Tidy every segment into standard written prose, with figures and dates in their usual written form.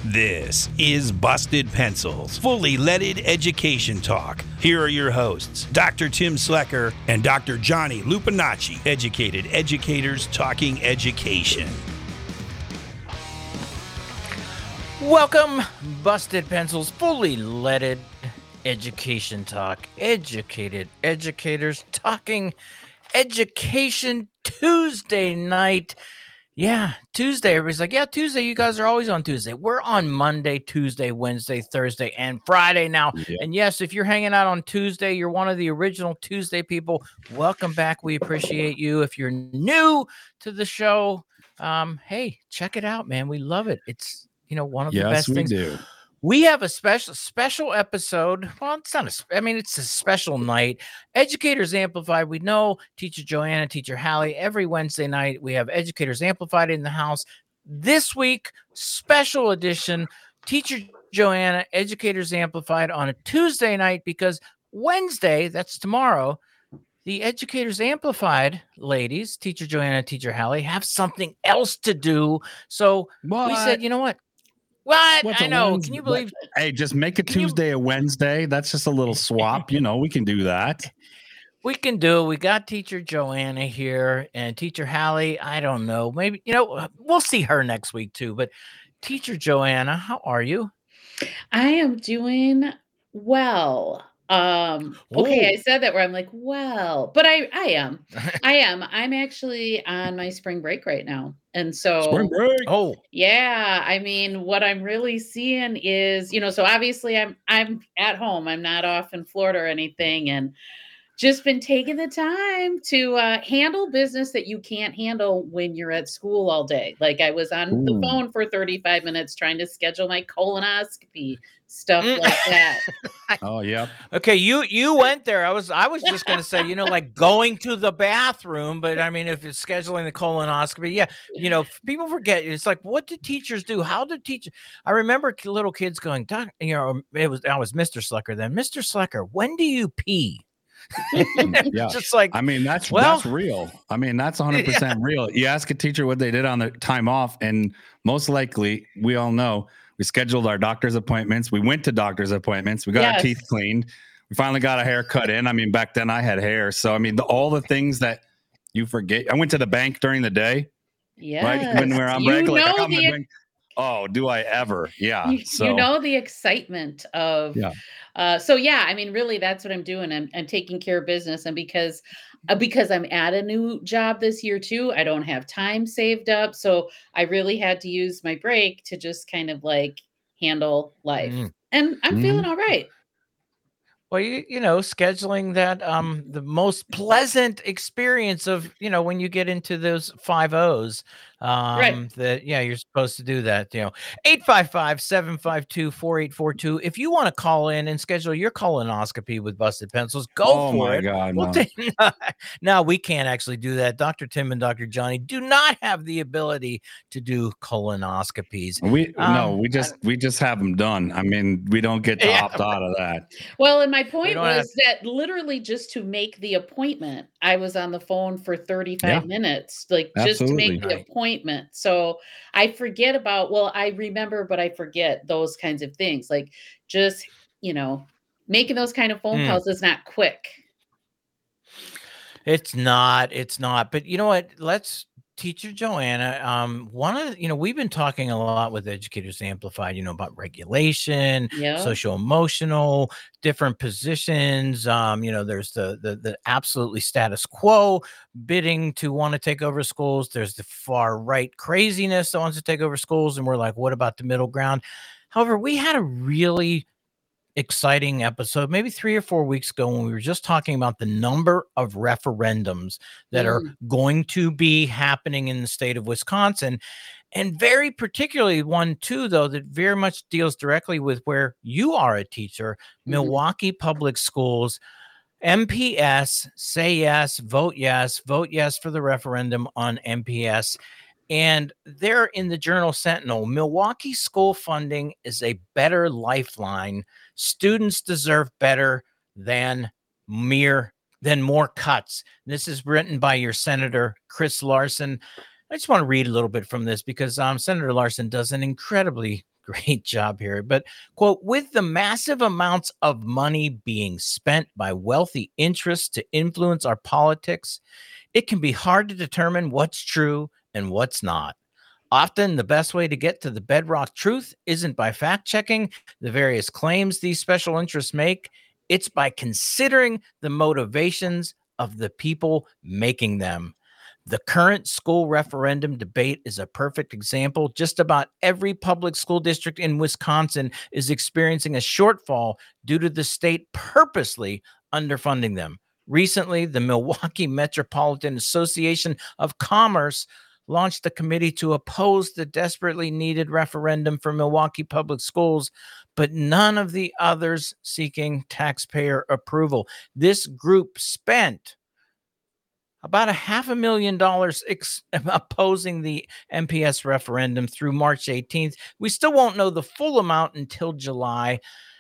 This is Busted Pencils, fully leaded education talk. Here are your hosts, Dr. Tim Slecker and Dr. Johnny Lupinacci, educated educators talking education. Welcome, Busted Pencils, fully leaded education talk. Educated educators talking education Tuesday night. Yeah, Tuesday. Everybody's like, yeah, Tuesday. You guys are always on Tuesday. We're on Monday, Tuesday, Wednesday, Thursday, and Friday now. Yep. And yes, if you're hanging out on Tuesday, you're one of the original Tuesday people. Welcome back. We appreciate you. If you're new to the show, hey, check it out, man. We love it. It's, one of the best things. Yes, we do. We have a special episode. Well, it's not it's a special night. Educators Amplified. We know Teacher Joanna, Teacher Hallie. Every Wednesday night, we have Educators Amplified in the house. This week, special edition, Teacher Joanna, Educators Amplified on a Tuesday night, because Wednesday, that's tomorrow, the Educators Amplified ladies, Teacher Joanna, Teacher Hallie, have something else to do. So we said, you know what? What? I know. Wednesday? Can you believe? Hey, just make a Tuesday a Wednesday. That's just a little swap. We can do that. We can do it. We got Teacher Joanna here and Teacher Hallie. I don't know. Maybe, we'll see her next week too. But Teacher Joanna, how are you? I am doing well. Okay, I said that where I'm like, well, but I am. I'm actually on my spring break right now. And so spring break. Oh, yeah. I mean, what I'm really seeing is, so obviously I'm at home. I'm not off in Florida or anything, and just been taking the time to handle business that you can't handle when you're at school all day. Like I was on the phone for 35 minutes trying to schedule my colonoscopy, stuff like that. Oh, yeah. Okay, you went there. I was just going to say, like going to the bathroom, but I mean, if it's scheduling the colonoscopy, yeah, people forget. It's like, what do teachers do? How do teachers? I remember little kids going, Doc, I was Mr. Slecker then. Mr. Slecker, when do you pee? Yeah, just like, that's real. That's 100% real. You ask a teacher what they did on their time off, and most likely, we all know, we scheduled our doctor's appointments. We went to doctor's appointments. We got our teeth cleaned. We finally got a haircut in. Back then I had hair. So, all the things that you forget. I went to the bank during the day. Yeah. Right? When we're on break. Like, I got my bank. Oh, do I ever? Yeah. The excitement of, really that's what I'm doing. I'm taking care of business. And because I'm at a new job this year too, I don't have time saved up. So I really had to use my break to just kind of like handle life. And I'm feeling all right. Well, scheduling that the most pleasant experience of, when you get into those 5 O's, right. That, you're supposed to do that, 855-752-4842. If you want to call in and schedule your colonoscopy with Busted Pencils, go for it. God, no, we can't actually do that. Dr. Tim and Dr. Johnny do not have the ability to do colonoscopies. We just have them done. We don't get to opt out of that. Well, and my point was that literally just to make the appointment, I was on the phone for 35 minutes, just to make the appointment. So I forget I remember, but I forget those kinds of things. Like just, making those kind of phone calls is not quick. It's not. But you know what? Teacher Joanna, we've been talking a lot with Educators Amplified, about regulation, social emotional, different positions. There's the absolutely status quo bidding to want to take over schools. There's the far right craziness that wants to take over schools. And we're like, what about the middle ground? However, we had a really exciting episode maybe 3 or 4 weeks ago when we were just talking about the number of referendums that are going to be happening in the state of Wisconsin, and very particularly one too, though, that very much deals directly with where you are a teacher, Milwaukee Public Schools. MPS, say yes, vote yes for the referendum on MPS. And there in the Journal Sentinel, Milwaukee school funding is a better lifeline. Students deserve better than more cuts. This is written by your Senator Chris Larson. I just want to read a little bit from this because Senator Larson does an incredibly great job here. But, quote, with the massive amounts of money being spent by wealthy interests to influence our politics, it can be hard to determine what's true and what's not. Often, the best way to get to the bedrock truth isn't by fact-checking the various claims these special interests make. It's by considering the motivations of the people making them. The current school referendum debate is a perfect example. Just about every public school district in Wisconsin is experiencing a shortfall due to the state purposely underfunding them. Recently, the Milwaukee Metropolitan Association of Commerce launched a committee to oppose the desperately needed referendum for Milwaukee public schools, but none of the others seeking taxpayer approval. This group spent about $500,000 opposing the MPS referendum through March 18th. We still won't know the full amount until July.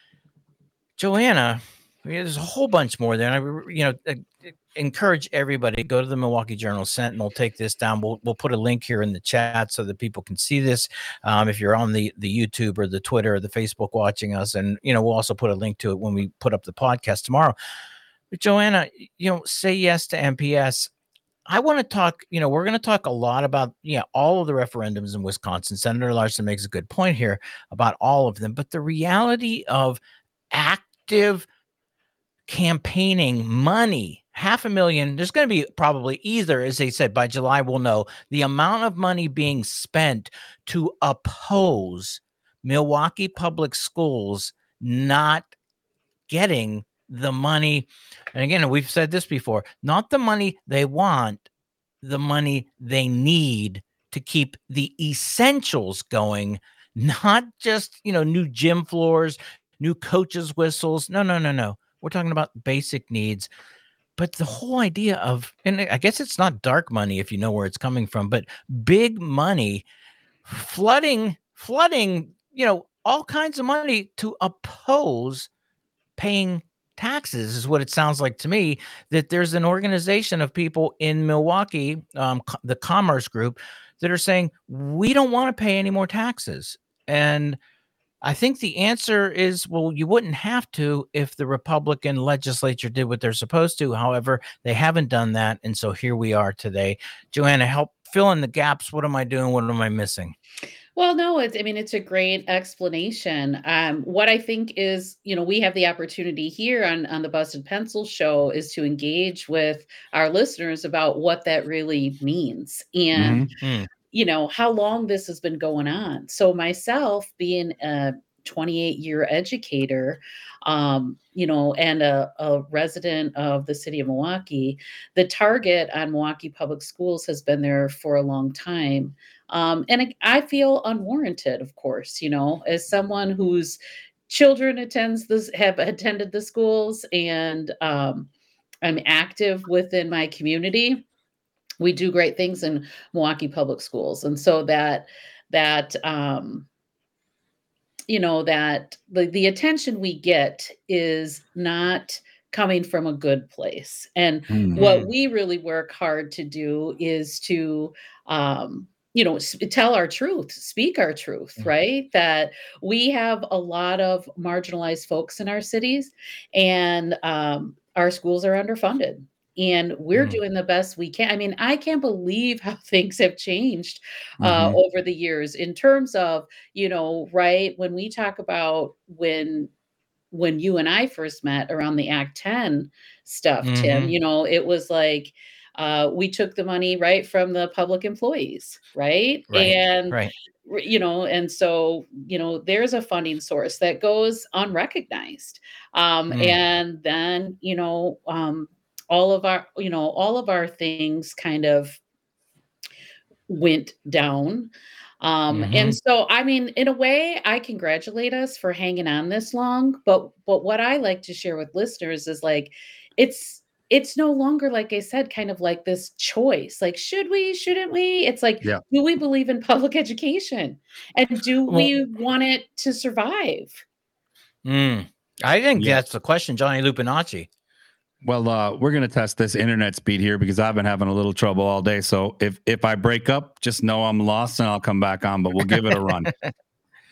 Joanna, there's a whole bunch more there. And I encourage everybody to go to the Milwaukee Journal Sentinel, take this down. We'll put a link here in the chat so that people can see this. If you're on the YouTube or the Twitter or the Facebook watching us, and we'll also put a link to it when we put up the podcast tomorrow. But Joanna, say yes to MPS. I want to talk, we're going to talk a lot about, all of the referendums in Wisconsin. Senator Larson makes a good point here about all of them, but the reality of active campaigning money, $500,000, there's going to be probably either, as they said, by July, we'll know the amount of money being spent to oppose Milwaukee public schools not getting the money. And again, we've said this before, not the money they want, the money they need to keep the essentials going, not just, new gym floors, new coaches' whistles. No. We're talking about basic needs. But the whole idea of, and I guess it's not dark money if you know where it's coming from, but big money flooding, all kinds of money to oppose paying taxes is what it sounds like to me, that there's an organization of people in Milwaukee, the Commerce Group, that are saying, we don't want to pay any more taxes. And I think the answer is, well, you wouldn't have to if the Republican legislature did what they're supposed to. However, they haven't done that. And so here we are today. Joanna, help fill in the gaps. What am I doing? What am I missing? Well, no, it's a great explanation. What I think is, we have the opportunity here on the Busted Pencil show is to engage with our listeners about what that really means and, how long this has been going on. So myself being a 28-year educator, and a resident of the city of Milwaukee, the target on Milwaukee Public Schools has been there for a long time. And I feel unwarranted, of course, as someone whose children have attended the schools, and I'm active within my community. We do great things in Milwaukee Public Schools. And so that the attention we get is not coming from a good place. And what we really work hard to do is to, tell our truth, speak our truth, right? That we have a lot of marginalized folks in our cities, and our schools are underfunded. And we're doing the best we can. I mean, I can't believe how things have changed over the years in terms of, right, when we talk about when you and I first met around the Act 10 stuff, Tim, it was like, we took the money right from the public employees, right? And, and so, there's a funding source that goes unrecognized. And then, all of our things kind of went down. And so, I mean, in a way, I congratulate us for hanging on this long, but what I like to share with listeners is like, it's no longer, like I said, kind of like this choice, like, should we, shouldn't we? It's like, do we believe in public education, and do we want it to survive? I think that's the question, Johnny Lupinacci. Well, we're going to test this internet speed here because I've been having a little trouble all day. So if I break up, just know I'm lost and I'll come back on, but we'll give it a run.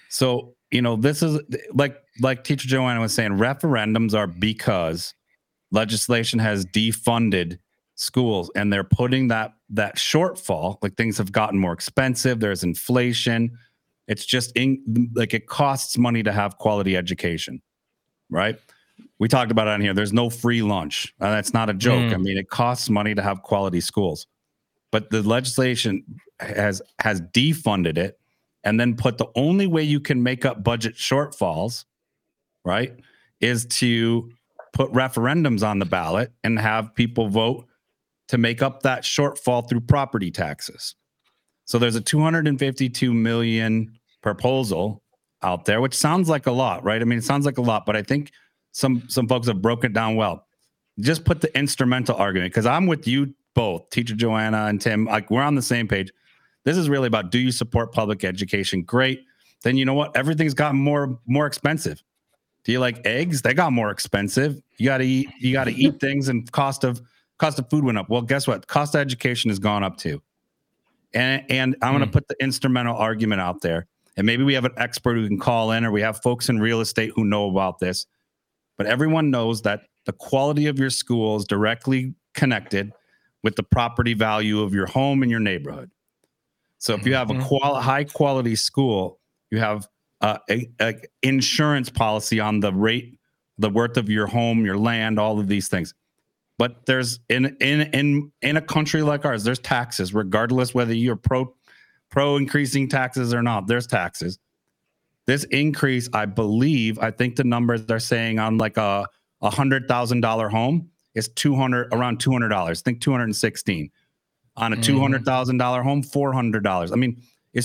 So, this is like Teacher Joanna was saying, referendums are because legislation has defunded schools and they're putting that shortfall, like things have gotten more expensive. There's inflation. It's just it costs money to have quality education, right? We talked about it on here. There's no free lunch. That's not a joke. I mean, it costs money to have quality schools, but the legislation has defunded it and then put the only way you can make up budget shortfalls, right, is to put referendums on the ballot and have people vote to make up that shortfall through property taxes. So there's a $252 million proposal out there, which sounds like a lot, right? I mean, it sounds like a lot, but I think some folks have broken it down well. Just put the instrumental argument, because I'm with you both, Teacher Joanna and Tim. Like, we're on the same page. This is really about, do you support public education? Great. Then you know what? Everything's gotten more expensive. Do you like eggs? They got more expensive. You got to eat things, and cost of food went up. Well, guess what? Cost of education has gone up too. And I'm going to put the instrumental argument out there. And maybe we have an expert who can call in, or we have folks in real estate who know about this. But everyone knows that the quality of your school is directly connected with the property value of your home and your neighborhood. So if you have a high quality school, you have a insurance policy on the worth of your home, your land, all of these things. But there's in a country like ours, there's taxes, regardless whether you're pro increasing taxes or not. There's taxes. This increase, I think the numbers they're saying on like a $100,000 home is around $200. Think 216. On a $200,000 home, $400. I mean, is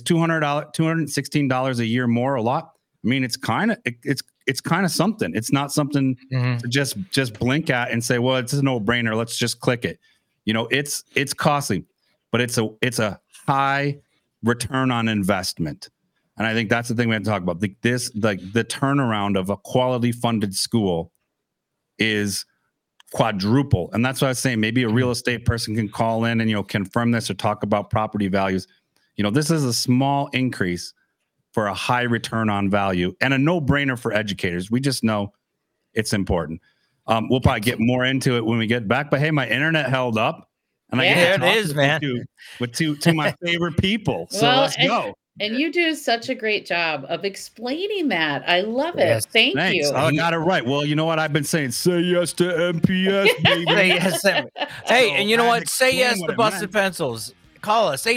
$216 a year more a lot? I mean, it's kind of something. It's not something to just blink at and say, well, it's a no-brainer. Let's just click it. It's costly, but it's a high return on investment. And I think that's the thing we have to talk about. The turnaround of a quality funded school is quadruple. And that's what I was saying. Maybe a real estate person can call in and, confirm this, or talk about property values. This is a small increase for a high return on value and a no-brainer for educators. We just know it's important. We'll probably get more into it when we get back, but hey, my internet held up. And I get to talk with two of my favorite people. So let's go. And you do such a great job of explaining that. I love it. Yes, Thanks. You. I got it right. Well, you know what? I've been saying, say yes to MPS, baby. Say yes. Hey, and you know what? Say yes to Busted Pencils. Call us,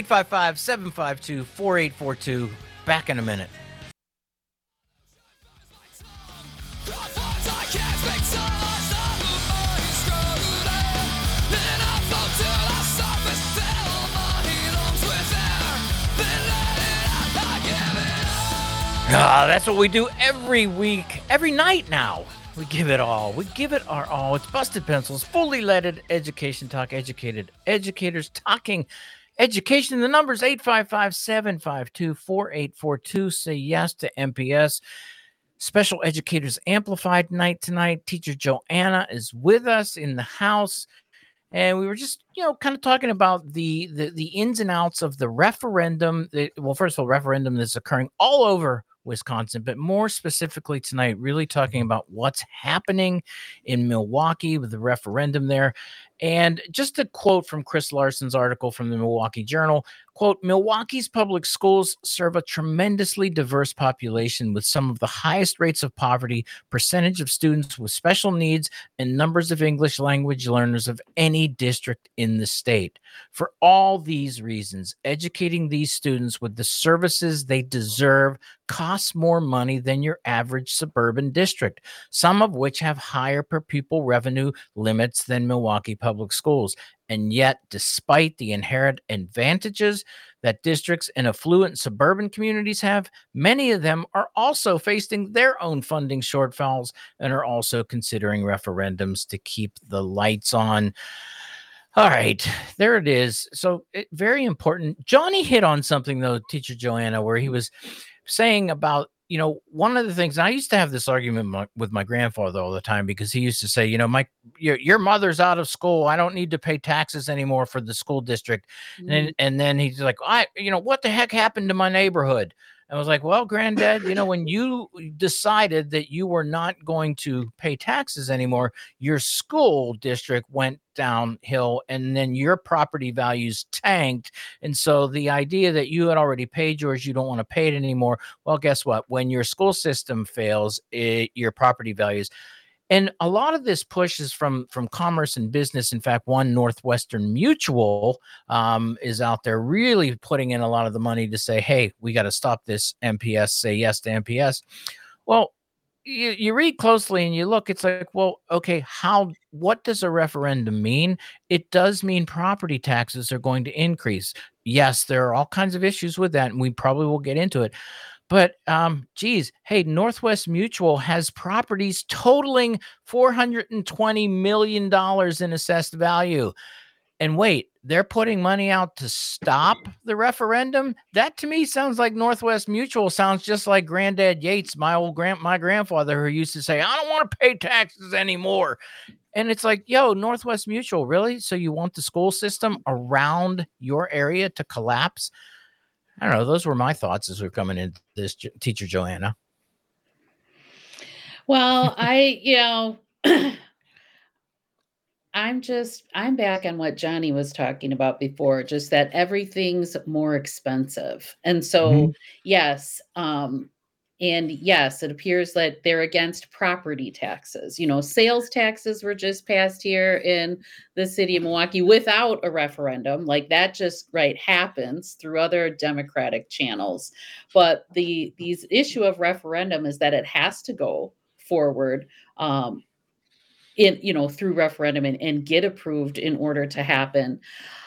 855-752-4842. Back in a minute. That's what we do every week, every night now. We give it all. We give it our all. It's Busted Pencils, fully leaded education talk, educated educators talking education. The number's 855-752-4842. Say yes to MPS. Special Educators Amplified night tonight. Teacher Joanna is with us in the house. And we were just, kind of talking about the ins and outs of the referendum. Well, first of all, referendum that's occurring all over Wisconsin, but more specifically tonight, really talking about what's happening in Milwaukee with the referendum there. And just a quote from Chris Larson's article from the Milwaukee Journal, quote, Milwaukee's public schools serve a tremendously diverse population with some of the highest rates of poverty, percentage of students with special needs, and numbers of English language learners of any district in the state. For all these reasons, educating these students with the services they deserve costs more money than your average suburban district, some of which have higher per pupil revenue limits than Milwaukee public schools. And yet, despite the inherent advantages that districts in affluent suburban communities have, many of them are also facing their own funding shortfalls and are also considering referendums to keep the lights on. All right, there it is. So very important. Johnny hit on something, though, Teacher Joanna, where he was saying about, one of the things, I used to have this argument with my grandfather all the time, because he used to say, your mother's out of school. I don't need to pay taxes anymore for the school district. Mm-hmm. And then he's like, what the heck happened to my neighborhood? I was like, well, granddad, when you decided that you were not going to pay taxes anymore, your school district went downhill and then your property values tanked. And so the idea that you had already paid yours, you don't want to pay it anymore. Well, guess what? When your school system fails, your property values. And a lot of this push is from commerce and business. In fact, one Northwestern Mutual is out there really putting in a lot of the money to say, hey, we got to stop this MPS, say yes to MPS. Well, you read closely and you look, it's like, well, okay, what does a referendum mean? It does mean property taxes are going to increase. Yes, there are all kinds of issues with that, and we probably will get into it. But, hey, Northwest Mutual has properties totaling $420 million in assessed value. And wait, they're putting money out to stop the referendum? That to me sounds like Northwest Mutual sounds just like Granddad Yates, my grandfather, who used to say, I don't want to pay taxes anymore. And it's like, yo, Northwest Mutual, really? So you want the school system around your area to collapse? I don't know. Those were my thoughts as we're coming into this, Teacher Joanna. Well, I'm back on what Johnny was talking about before, just that everything's more expensive. And so, yes, and yes, it appears that they're against property taxes. Sales taxes were just passed here in the city of Milwaukee without a referendum. Like that just happens through other democratic channels. But these issue of referendum is that it has to go forward through referendum and get approved in order to happen.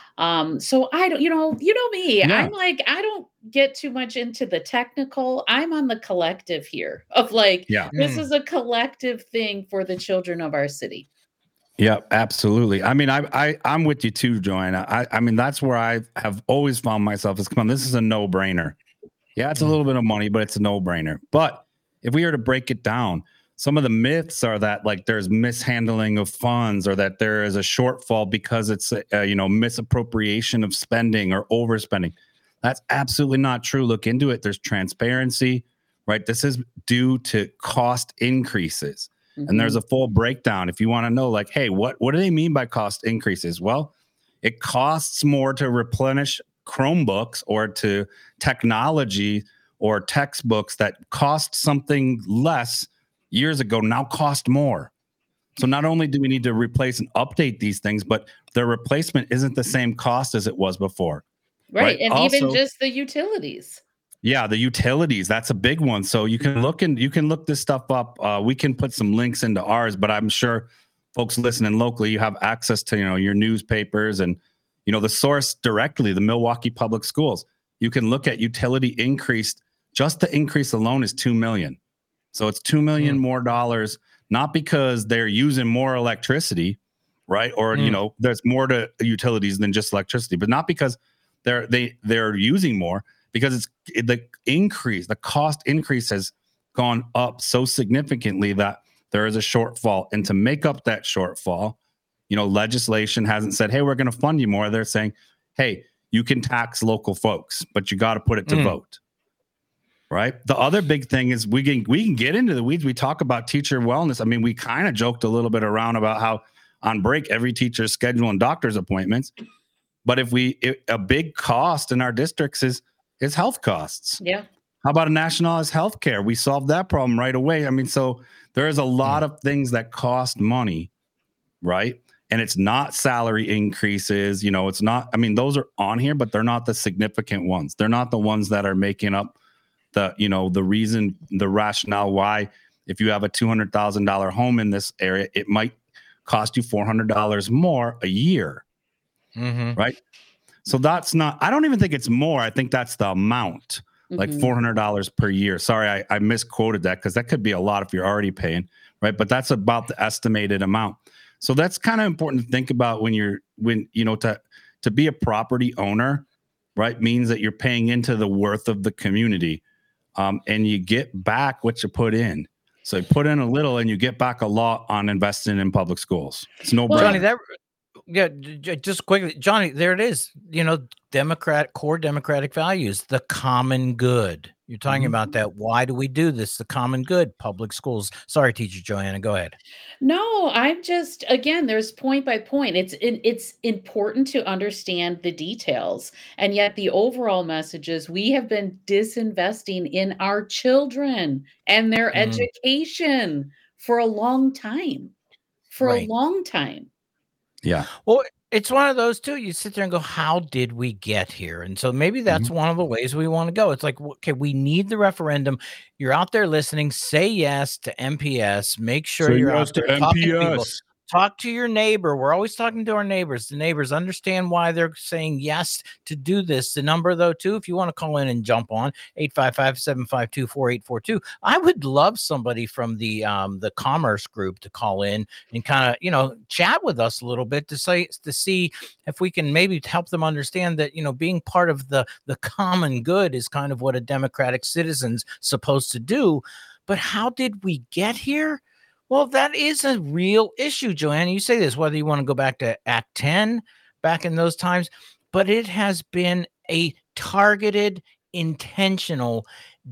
So I don't, me, yeah. I'm like, I don't get too much into the technical. I'm on the collective here of this is a collective thing for the children of our city. Yeah, absolutely. I mean, I'm with you too, Joanna. I mean, that's where I have always found myself is, come on, this is a no-brainer. Yeah, it's a little bit of money, but it's a no-brainer. But if we were to break it down, some of the myths are that there's mishandling of funds, or that there is a shortfall because it's misappropriation of spending or overspending. That's absolutely not true. Look into it. There's transparency, right? This is due to cost increases. And there's a full breakdown if you want to know, hey, what do they mean by cost increases? Well, it costs more to replenish Chromebooks or to technology or textbooks that cost something less years ago now cost more. So not only do we need to replace and update these things, but their replacement isn't the same cost as it was before. Right. And also, even just the utilities. Yeah, the utilities, that's a big one. So you can look this stuff up. We can put some links into ours, but I'm sure folks listening locally, you have access to, your newspapers and, the source directly, the Milwaukee Public Schools. You can look at utility increased. Just the increase alone is $2 million. So it's $2 million more dollars, not because they're using more electricity, right? Or, there's more to utilities than just electricity, but not because they're using more, because the cost increase has gone up so significantly that there is a shortfall. And to make up that shortfall, legislation hasn't said, hey, we're going to fund you more. They're saying, hey, you can tax local folks, but you got to put it to vote. Right. The other big thing is we can get into the weeds. We talk about teacher wellness. I mean, we kind of joked a little bit around about how on break, every teacher is scheduling doctor's appointments. But a big cost in our districts is health costs. Yeah. How about a nationalized health care? We solved that problem right away. I mean, so there is a lot of things that cost money, right? And it's not salary increases. It's not, I mean, those are on here, but they're not the significant ones. They're not the ones that are making up the reason, the rationale why, if you have a $200,000 home in this area, it might cost you $400 more a year. Right. So that's not, I don't even think it's more. I think that's the amount, like $400 per year. Sorry, I misquoted that because that could be a lot if you're already paying. Right. But that's about the estimated amount. So that's kind of important to think about when to be a property owner, right, means that you're paying into the worth of the community. And you get back what you put in. So you put in a little and you get back a lot on investing in public schools. It's no brainer. Johnny, just quickly, Johnny, there it is. Core democratic values, the common good. You're talking about that. Why do we do this? The common good, public schools. Sorry, Teacher Joanna, go ahead. No, I'm just again, there's point by point. It's important to understand the details. And yet the overall message is we have been disinvesting in our children and their education for a long time. For a long time. Yeah. Well, it's one of those too. You sit there and go, how did we get here? And so maybe that's one of the ways we want to go. It's like, okay, we need the referendum. You're out there listening. Say yes to MPS. Make sure you're out there talking to people. Talk to your neighbor. We're always talking to our neighbors. The neighbors understand why they're saying yes to do this. The number, though, too, if you want to call in and jump on, 855-752-4842. I would love somebody from the commerce group to call in and kind of, chat with us a little bit to see if we can maybe help them understand that, being part of the common good is kind of what a democratic citizen's supposed to do. But how did we get here? Well, that is a real issue, Joanna. You say this, whether you want to go back to Act 10, back in those times, but it has been a targeted, intentional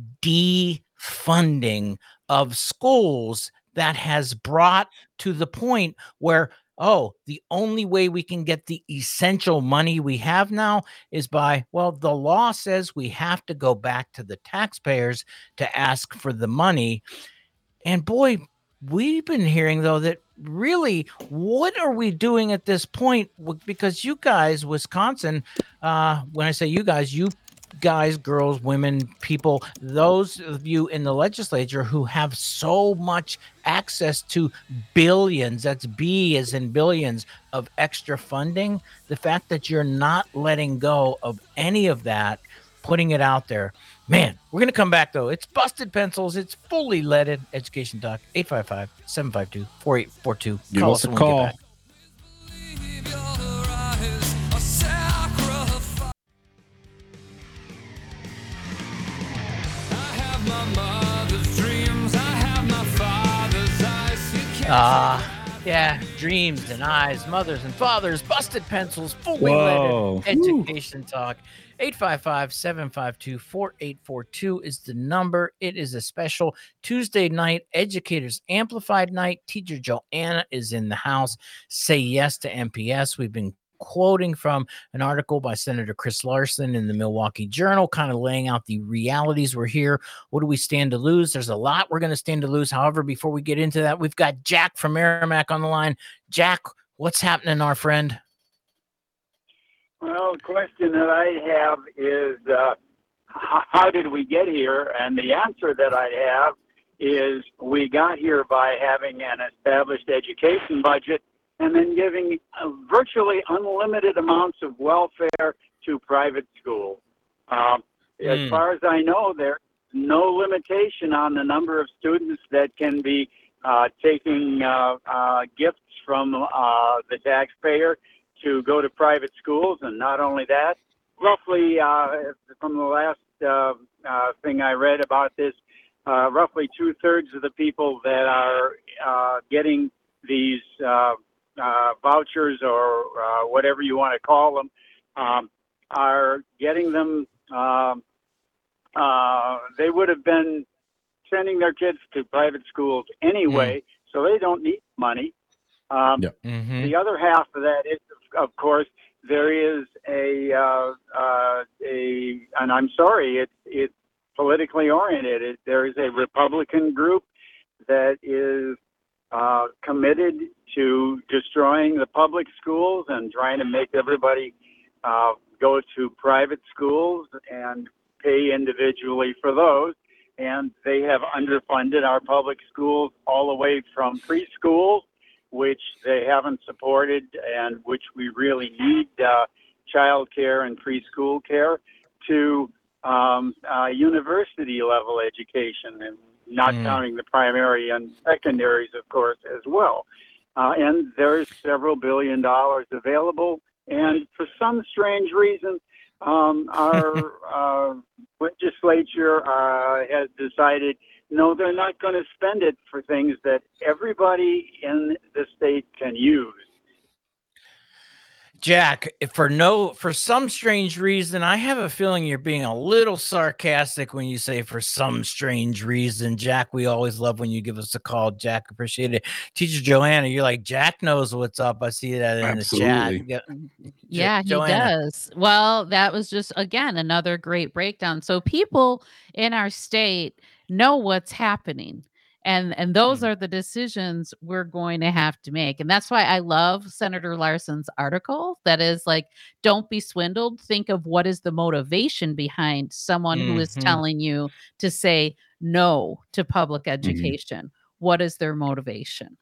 defunding of schools that has brought to the point where, the only way we can get the essential money we have now is by, the law says we have to go back to the taxpayers to ask for the money. And boy, we've been hearing, though, that really, what are we doing at this point? Because you guys, Wisconsin, when I say you guys, girls, women, people, those of you in the legislature who have so much access to billions, that's B as in billions, of extra funding, the fact that you're not letting go of any of that, putting it out there. Man, we're going to come back, though. It's Busted Pencils. It's fully leaded Education Talk. 855-752-4842. Give us a call. Yeah, dreams and eyes, mothers and fathers, Busted Pencils, fully leaded Education Talk. 855-752-4842 is the number. It is a special Tuesday night Educators Amplified night. Teacher Joanna is in the house. Say yes to MPS. We've been quoting from an article by Senator Chris Larson in the Milwaukee Journal, kind of laying out the realities. We're here. What do we stand to lose? There's a lot we're going to stand to lose. However, before we get into that, we've got Jack from Merrimack on the line. Jack, what's happening, our friend? Well, the question that I have is, how did we get here? And the answer that I have is we got here by having an established education budget and then giving virtually unlimited amounts of welfare to private schools. As far as I know, there's no limitation on the number of students that can be taking gifts from the taxpayer to go to private schools. And not only that, roughly from the last thing I read about this, roughly 2/3 of the people that are getting these vouchers or whatever you want to call them are getting them. They would have been sending their kids to private schools anyway, so they don't need money. The other half of that is, of course, there is and I'm sorry, it's politically oriented. There is a Republican group that is committed to destroying the public schools and trying to make everybody go to private schools and pay individually for those. And they have underfunded our public schools all the way from preschool, which they haven't supported and which we really need child care and preschool care, to university level education, and not counting the primary and secondaries, of course, as well. And there's several $1 billion available. And for some strange reason, our legislature has decided, no, they're not going to spend it for things that everybody in the state can use. Jack, for some strange reason, I have a feeling you're being a little sarcastic when you say for some strange reason. Jack, we always love when you give us a call. Jack, appreciate it. Teacher Joanna, you're like, Jack knows what's up. I see that in Absolutely. the chat. Yeah, he does. Well, that was just, again, another great breakdown. So people in our state know what's happening. And those are the decisions we're going to have to make. And that's why I love Senator Larson's article that is like, don't be swindled. Think of what is the motivation behind someone who is telling you to say no to public education. What is their motivation?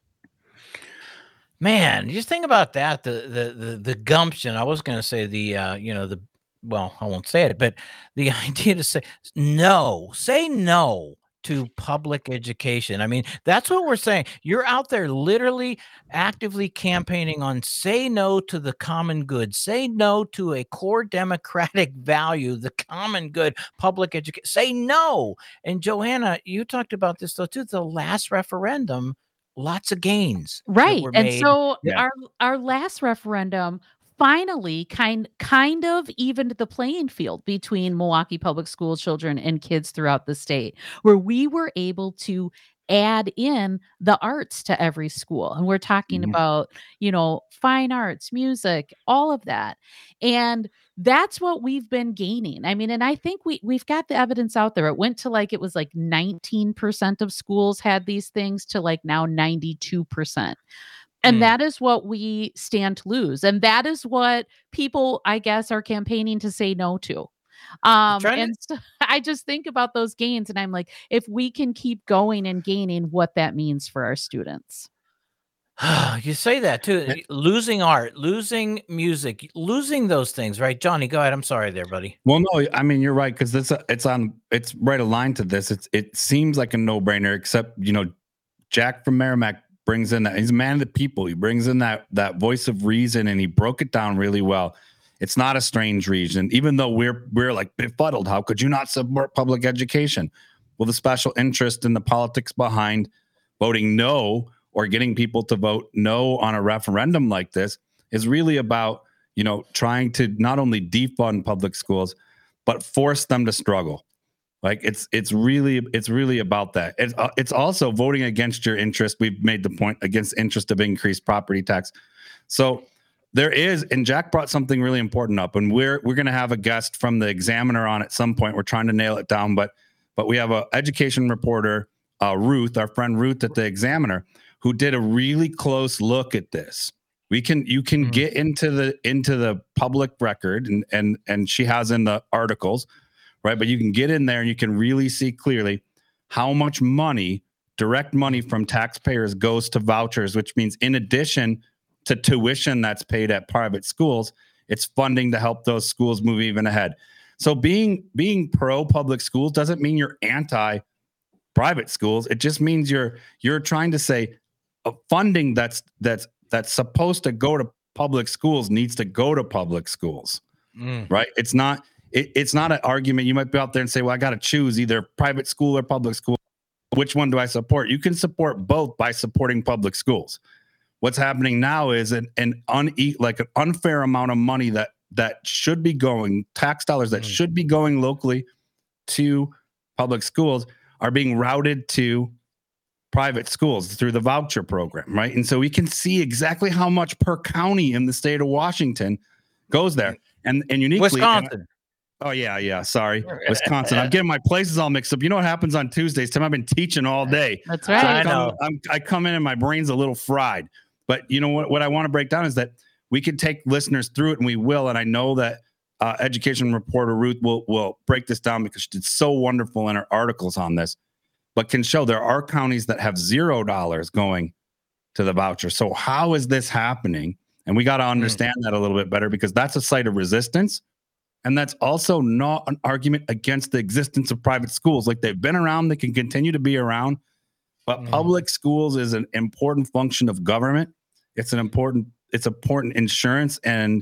Man, just think about that. The gumption. I was going to say well, I won't say it, but the idea to say no to public education. I mean, that's what we're saying. You're out there literally actively campaigning on say no to the common good, say no to a core democratic value, the common good, public education, say no. And Joanna, you talked about this though too, the last referendum, lots of gains. Right. And so our last referendum finally kind of evened the playing field between Milwaukee Public School children and kids throughout the state, where we were able to add in the arts to every school. And we're talking about, fine arts, music, all of that. And that's what we've been gaining. I mean, and I think we've got the evidence out there. It went to it was 19% of schools had these things to now 92%. And that is what we stand to lose. And that is what people, I guess, are campaigning to say no to. And so I just think about those gains and I'm like, if we can keep going and gaining, what that means for our students. You say that too. Losing art, losing music, losing those things, right? Johnny, go ahead. I'm sorry there, buddy. Well, no, I mean, you're right. Cause it's right aligned to this. It seems like a no brainer, except, Jack from Merrimack brings in that he's a man of the people. He brings in that voice of reason and he broke it down really well. It's not a strange reason, even though we're like befuddled. How could you not support public education? Well, the special interest in the politics behind voting no or getting people to vote no on a referendum like this is really about, trying to not only defund public schools, but force them to struggle. Like it's really about that. It's also voting against your interest. We've made the point against interest of increased property tax. So there is, and Jack brought something really important up, and we're going to have a guest from the Examiner on at some point. We're trying to nail it down, but we have a education reporter, Ruth, our friend Ruth at the Examiner, who did a really close look at this. You can get into the public record, and she has in the articles. Right. But you can get in there and you can really see clearly how much money, direct money from taxpayers goes to vouchers, which means in addition to tuition that's paid at private schools, it's funding to help those schools move even ahead. So being pro public schools doesn't mean you're anti private schools. It just means you're trying to say funding that's supposed to go to public schools needs to go to public schools. Right. It's not an argument. You might be out there and say, well, I got to choose either private school or public school. Which one do I support? You can support both by supporting public schools. What's happening now is an unfair amount of money that should be going, tax dollars that should be going locally to public schools are being routed to private schools through the voucher program, right? And so we can see exactly how much per county in the state of Washington goes there. And uniquely, Wisconsin. Sorry, Wisconsin. I'm getting my places all mixed up. You know what happens on Tuesdays, Tim? I've been teaching all day. That's right. So I come in and my brain's a little fried. But you know what I want to break down is that we can take listeners through it, and we will. And I know that education reporter Ruth will break this down because she did so wonderful in her articles on this, but can show there are counties that have $0 going to the voucher. So how is this happening? And we got to understand that a little bit better, because that's a site of resistance. And that's also not an argument against the existence of private schools. Like, they've been around, they can continue to be around, but public schools is an important function of government. It's important insurance and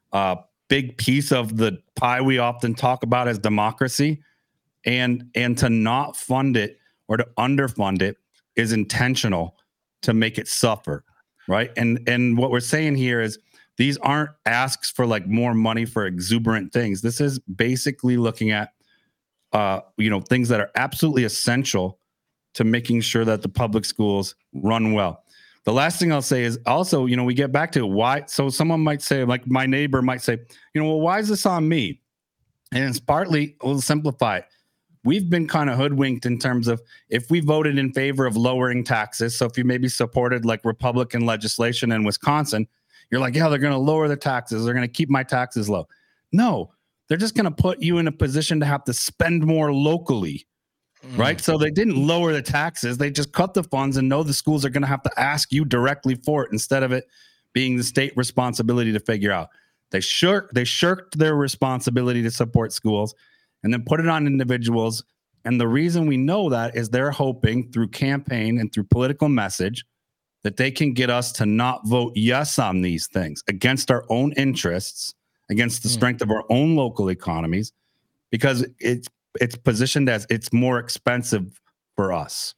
big piece of the pie we often talk about as democracy. And to not fund it or to underfund it is intentional to make it suffer, right? And what we're saying here is These aren't asks for like more money for exuberant things. This is basically looking at, things that are absolutely essential to making sure that the public schools run well. The last thing I'll say is also, we get back to why. So someone might say, like my neighbor might say, well, why is this on me? And it's partly, we'll simplify it. We've been kind of hoodwinked in terms of if we voted in favor of lowering taxes. So if you maybe supported like Republican legislation in Wisconsin, you're like, yeah, they're going to lower the taxes. They're going to keep my taxes low. No, they're just going to put you in a position to have to spend more locally, right? So they didn't lower the taxes. They just cut the funds and know the schools are going to have to ask you directly for it instead of it being the state responsibility to figure out. They shirked their responsibility to support schools and then put it on individuals. And the reason we know that is they're hoping through campaign and through political message that they can get us to not vote yes on these things against our own interests, against the strength of our own local economies, because it's positioned as it's more expensive for us.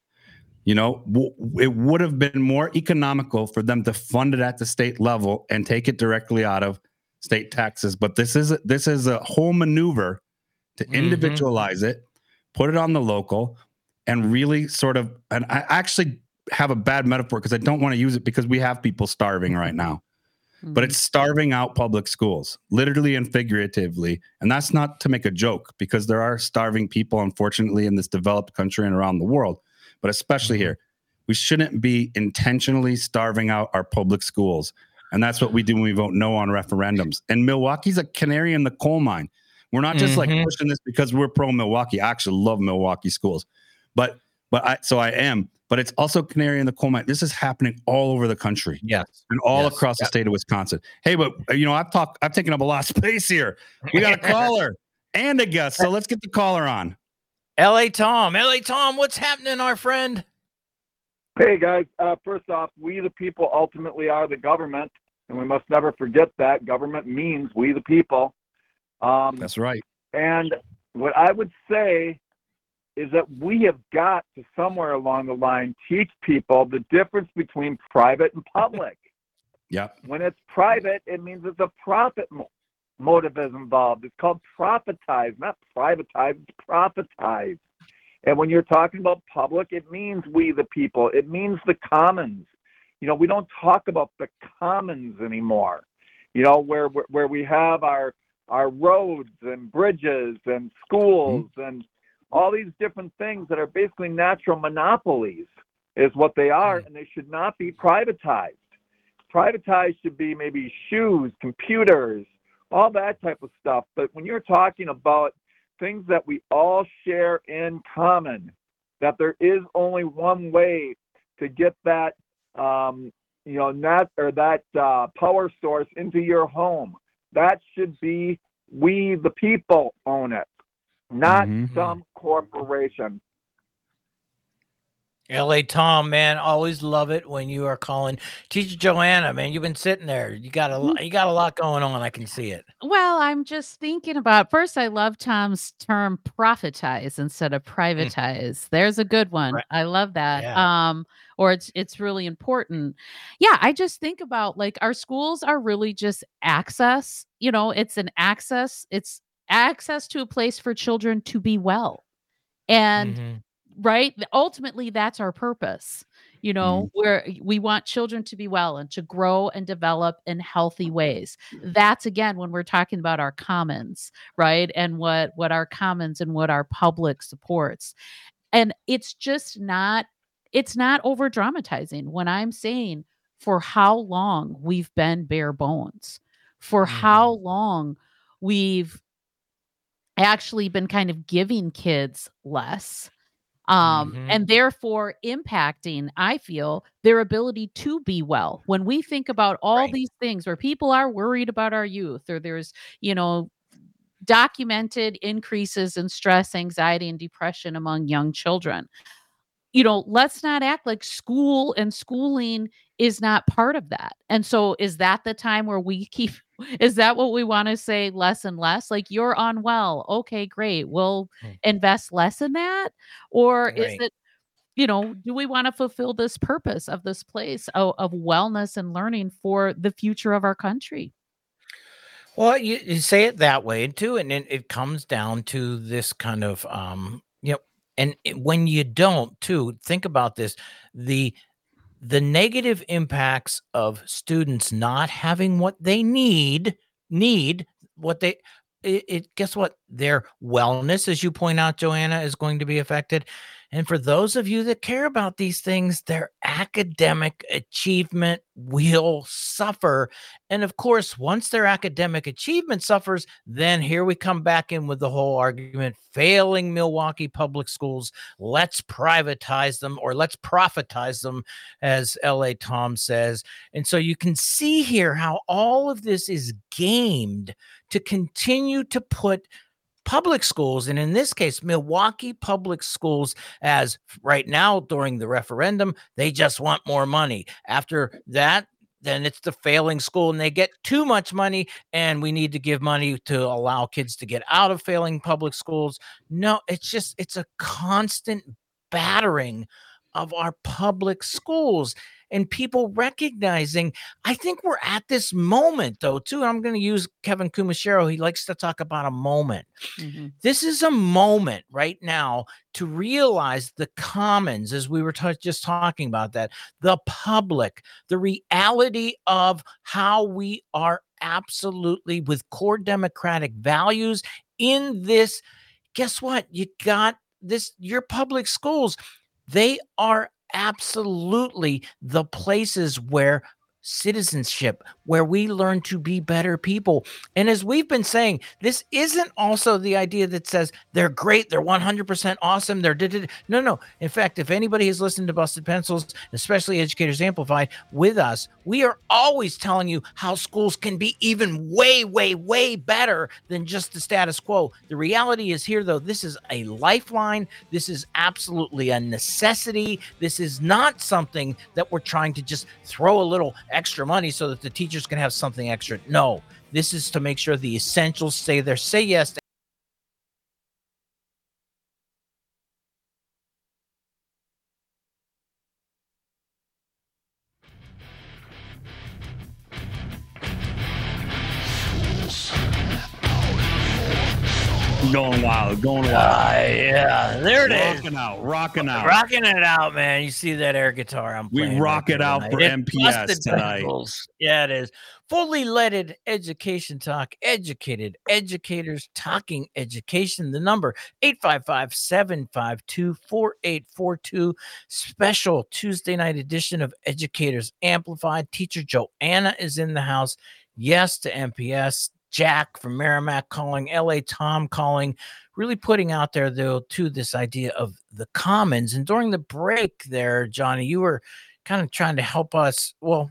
It would have been more economical for them to fund it at the state level and take it directly out of state taxes. But this is a whole maneuver to individualize it, put it on the local, and really sort of, and I actually have a bad metaphor because I don't want to use it because we have people starving right now, but it's starving out public schools, literally and figuratively. And that's not to make a joke because there are starving people, unfortunately, in this developed country and around the world, but especially here. We shouldn't be intentionally starving out our public schools. And that's what we do when we vote no on referendums. And Milwaukee's a canary in the coal mine. We're not just like pushing this because we're pro Milwaukee. I actually love Milwaukee schools, but I am. But it's also canary in the coal mine. This is happening all over the country, and all across the state of Wisconsin. Hey, but I've taken up a lot of space here. We got a caller and a guest, so let's get the caller on. LA Tom, what's happening, our friend? Hey guys, first off, we the people ultimately are the government, and we must never forget that government means we the people. That's right. And what I would say is that we have got to somewhere along the line teach people the difference between private and public. Yeah. When it's private, it means it's a profit motive is involved. It's called profitize, not privatize, it's profitize. And when you're talking about public, it means we the people. It means the commons. We don't talk about the commons anymore. Where we have our roads and bridges and schools and all these different things that are basically natural monopolies is what they are, and they should not be privatized. Privatized should be maybe shoes, computers, all that type of stuff. But when you're talking about things that we all share in common, that there is only one way to get that, power source into your home. That should be we the people own it, not some corporation. LA Tom, man, always love it when you are calling. Teacher Joanna, man, you've been sitting there. You got a lot going on. I can see it. Well, I'm just thinking about, first, I love Tom's term profitize instead of privatize. There's a good one. Right. I love that. Yeah. Or it's really important. Yeah, I just think about like our schools are really just access. It's access to a place for children to be well. And right? Ultimately, that's our purpose, where we want children to be well and to grow and develop in healthy ways. That's, again, when we're talking about our commons, right? And what our commons and what our public supports. And it's not over dramatizing when I'm saying for how long we've been bare bones, for how long we've actually been kind of giving kids less. And therefore impacting, I feel, their ability to be well. When we think about all these things where people are worried about our youth, or there's, documented increases in stress, anxiety, and depression among young children, let's not act like school and schooling is not part of that. And so is that the time where is that what we want to say, less and less? Like, you're unwell. Okay, great. We'll invest less in that. Or is it, do we want to fulfill this purpose of this place of wellness and learning for the future of our country? Well, you say it that way too, and it comes down to this kind of when you don't too, think about this. The negative impacts of students not having what they need what they guess what? Their wellness, as you point out, Joanna, is going to be affected. And for those of you that care about these things, their academic achievement will suffer. And of course, once their academic achievement suffers, then here we come back in with the whole argument, failing Milwaukee public schools, let's privatize them or let's profitize them, as L.A. Tom says. And so you can see here how all of this is gamed to continue to put public schools, and in this case, Milwaukee public schools, as right now during the referendum, they just want more money. After that, then it's the failing school and they get too much money and we need to give money to allow kids to get out of failing public schools. No, it's a constant battering of our public schools. And people recognizing, I think we're at this moment, though, too. I'm going to use Kevin Kumashiro. He likes to talk about a moment. Mm-hmm. This is a moment right now to realize the commons, as we were just talking about that, the public, the reality of how we are absolutely with core democratic values in this. Guess what? You got this, your public schools, they are absolutely the places where citizenship, where we learn to be better people. And as we've been saying, this isn't also the idea that says they're great, they're 100% awesome, no. In fact, if anybody has listened to Busted Pencils, especially Educators Amplified with us, we are always telling you how schools can be even way, way, way better than just the status quo. The reality is here, though, this is a lifeline. This is absolutely a necessity. This is not something that we're trying to just throw a little extra money so that the teachers can have something extra. No, this is to make sure the essentials stay there. Say yes to Going wild. Yeah, there it is. Rocking it out, man. You see that air guitar I'm playing? We rock it out for MPS tonight. Yeah, it is. Fully leaded education talk, educated educators talking education. The number 855-752-4842. Special Tuesday night edition of Educators Amplified. Teacher Joanna is in the house. Yes to MPS. Jack from Merrimack calling, L.A. Tom calling, really putting out there, though, to this idea of the commons. And during the break there, Johnny, you were kind of trying to help us,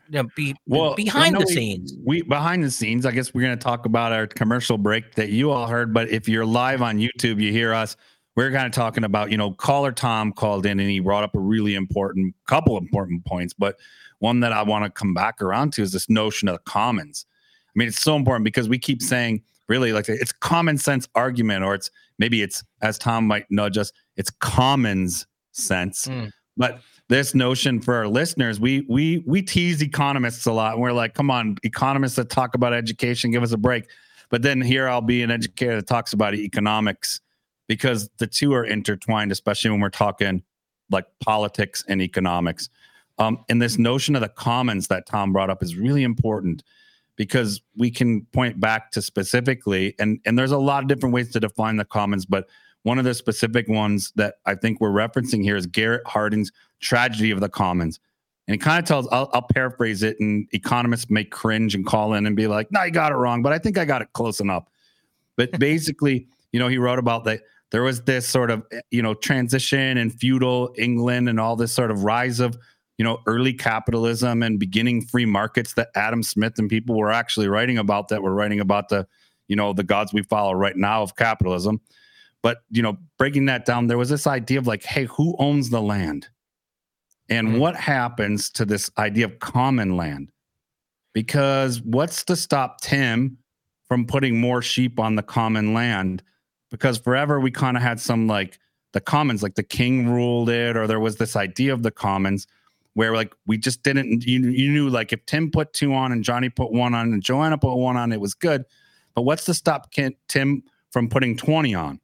behind the scenes. Behind the scenes, I guess we're going to talk about our commercial break that you all heard. But if you're live on YouTube, you hear us. We're kind of talking about, caller Tom called in and he brought up a really couple important points. But one that I want to come back around to is this notion of the commons. I mean, it's so important because we keep saying, really, like, it's common sense argument, or it's as Tom might nudge us, it's commons sense. But this notion for our listeners, we tease economists a lot, and we're like, come on, economists that talk about education, give us a break. But then here I'll be an educator that talks about economics, because the two are intertwined, especially when we're talking like politics and economics. And this notion of the commons that Tom brought up is really important, because we can point back to specifically, and there's a lot of different ways to define the commons, but one of the specific ones that I think we're referencing here is Garrett Hardin's Tragedy of the Commons. And it kind of tells, I'll paraphrase it, and economists may cringe and call in and be like, no, you got it wrong, but I think I got it close enough. But basically, he wrote about that there was this sort of, transition in feudal England and all this sort of rise of, early capitalism and beginning free markets that Adam Smith and people were actually writing about, that were writing about the gods we follow right now of capitalism. But, breaking that down, there was this idea of like, hey, who owns the land? And what happens to this idea of common land? Because what's to stop Tim from putting more sheep on the common land? Because forever we kind of had some like the commons, like the king ruled it, or there was this idea of the commons where like we just didn't, you knew like if Tim put 2 on and Johnny put 1 on and Joanna put 1 on, it was good. But what's to stop Tim from putting 20 on?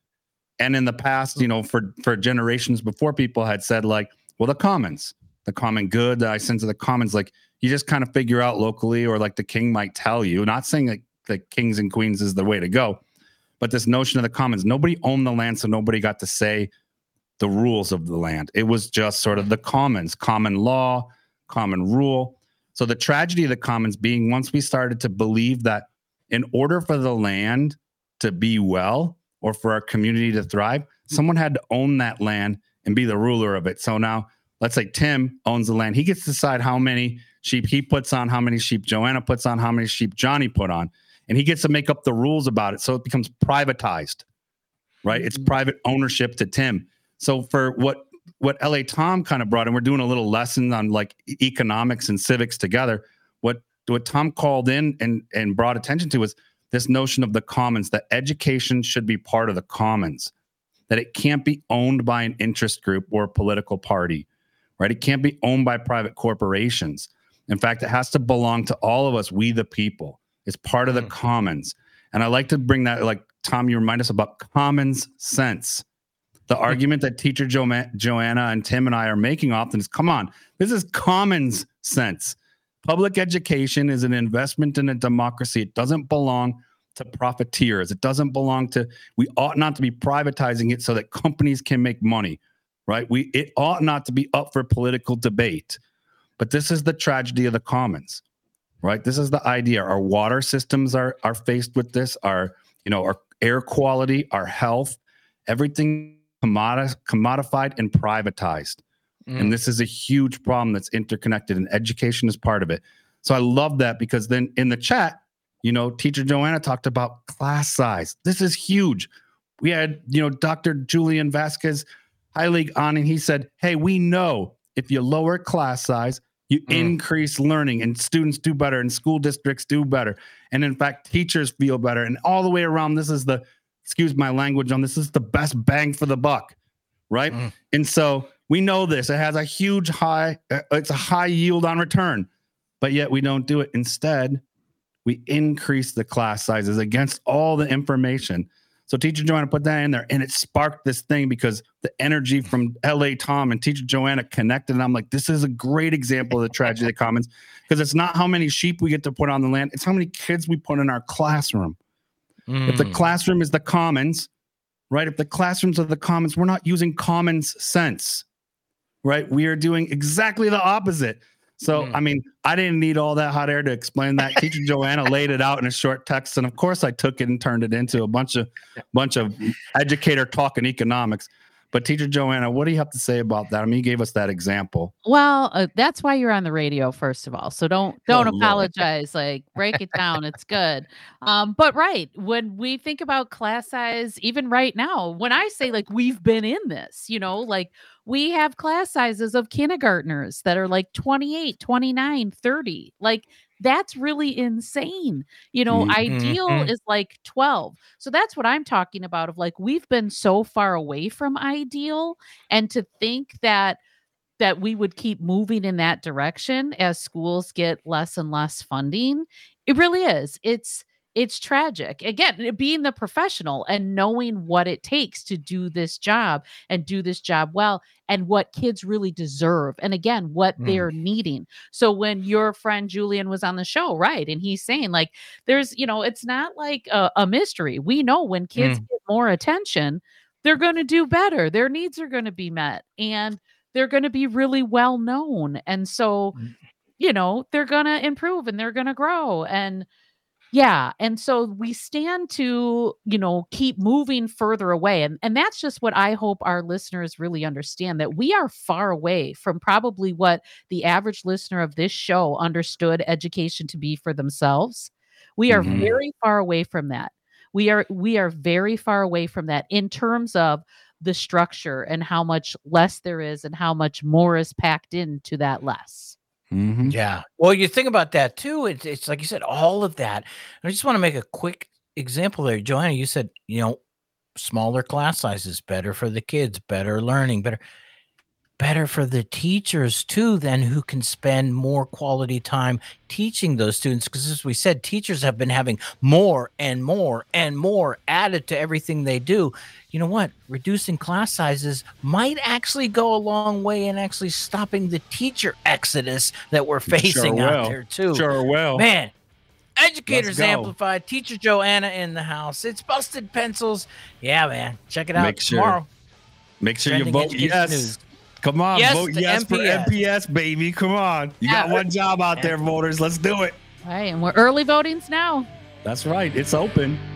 And in the past, for generations before, people had said like, well, the commons, the common good, the sense of the commons, like you just kind of figure out locally, or like the king might tell you, not saying like the kings and queens is the way to go, but this notion of the commons, nobody owned the land. So nobody got to say the rules of the land. It was just sort of the commons, common law, common rule. So the tragedy of the commons being, once we started to believe that in order for the land to be well, or for our community to thrive, someone had to own that land and be the ruler of it. So now let's say Tim owns the land. He gets to decide how many sheep he puts on, how many sheep Joanna puts on, how many sheep Johnny put on, and he gets to make up the rules about it. So it becomes privatized, right? It's private ownership to Tim. So for what LA Tom kind of brought in, we're doing a little lesson on like economics and civics together. What Tom called in and brought attention to was this notion of the commons, that education should be part of the commons, that it can't be owned by an interest group or a political party, right? It can't be owned by private corporations. In fact, it has to belong to all of us, we the people. It's part of the commons. And I like to bring that, like, Tom, you remind us about commons sense. The argument that teacher Joanna and Tim and I are making often is, come on, this is commons sense. Public education is an investment in a democracy. It doesn't belong to profiteers. It doesn't belong to, we ought not to be privatizing it so that companies can make money, right? It ought not to be up for political debate. But this is the tragedy of the commons, right? This is the idea. Our water systems are faced with this, our air quality, our health, everything commodified and privatized. And this is a huge problem that's interconnected, and education is part of it. So I love that, because then in the chat, teacher Joanna talked about class size. This is huge. We had, Dr. Julian Vasquez High League on, and he said, hey, we know if you lower class size, you increase learning, and students do better, and school districts do better. And in fact, teachers feel better. And all the way around, this is excuse my language on this, is the best bang for the buck, right? And so we know this. It has a huge it's a high yield on return, but yet we don't do it. Instead, we increase the class sizes against all the information. So teacher Joanna put that in there, and it sparked this thing because the energy from LA Tom and teacher Joanna connected. And I'm like, this is a great example of the tragedy of the commons, because it's not how many sheep we get to put on the land. It's how many kids we put in our classroom. If the classroom is the commons, right? If the classrooms are the commons, we're not using commons sense, right? We are doing exactly the opposite. So, I mean, I didn't need all that hot air to explain that. Teacher Joanna laid it out in a short text. And of course I took it and turned it into a bunch of educator talk in economics. But teacher Joanna, what do you have to say about that? I mean, you gave us that example. Well, that's why you're on the radio, first of all. So don't apologize. Like, break it down. It's good. But right, when we think about class size, even right now, when I say like we've been in this, like we have class sizes of kindergartners that are like 28, 29, 30. Like, that's really insane. Ideal is like 12. So that's what I'm talking about, of like, we've been so far away from ideal, and to think that we would keep moving in that direction as schools get less and less funding. It really is. It's tragic. Again, being the professional and knowing what it takes to do this job and do this job well, and what kids really deserve. And again, what they're needing. So when your friend Julian was on the show, right, and he's saying like, there's, it's not like a mystery. We know when kids get more attention, they're going to do better. Their needs are going to be met, and they're going to be really well known. And so, they're going to improve and they're going to grow. And yeah. And so we stand to, keep moving further away. And that's just what I hope our listeners really understand, that we are far away from probably what the average listener of this show understood education to be for themselves. We are very far away from that. We are very far away from that in terms of the structure and how much less there is and how much more is packed into that less. Yeah. Well, you think about that too. It's like you said, all of that. I just want to make a quick example there. Joanna, you said, smaller class sizes, better for the kids, better learning, better for the teachers too, then, who can spend more quality time teaching those students. Because as we said, teachers have been having more and more and more added to everything they do. You know what? Reducing class sizes might actually go a long way in actually stopping the teacher exodus that we're facing out there too. Sure will. Man, Educators Amplified, Teacher Joanna in the house. It's Busted Pencils. Yeah, man. Check it out tomorrow. Make sure you vote yes. News. Come on, vote yes for MPS, baby. Come on. You got one job out there, voters. Let's do it. All right, and we're early votings now. That's right. It's open.